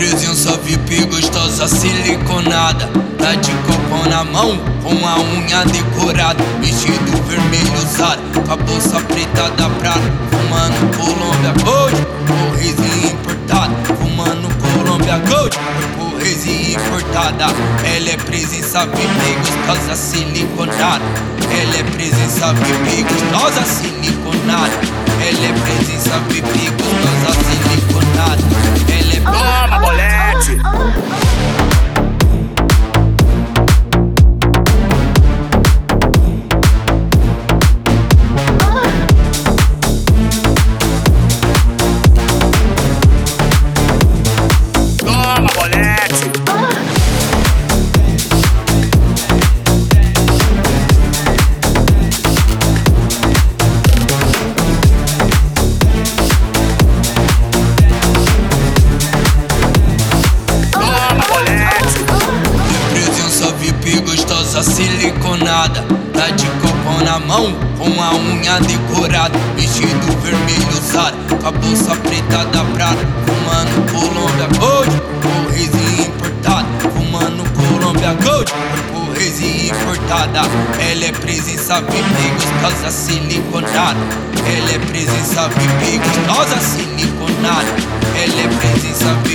Presença VIP gostosa siliconada, tá de copão na mão, com a unha decorada, vestido vermelho usado, com a bolsa preta da Prada, fumando Colômbia Gold, correzinha importada, fumando Colômbia Gold, correzinha importada. Ela é presença VIP gostosa siliconada, ela é presença VIP gostosa siliconada, ela é presença VIP gostosa siliconada, ela é Toma, bolete! Toma, bolete! Gostosa siliconada, tá de copão na mão, com a unha decorada, vestido vermelho usado, com a bolsa preta da Prada, fumando Colômbia Gold, correzinha importada, fumando Colômbia Gold, correzinha importada. Ela é presença VIP gostosa siliconada, ela é presença VIP gostosa siliconada, ela é presença VIP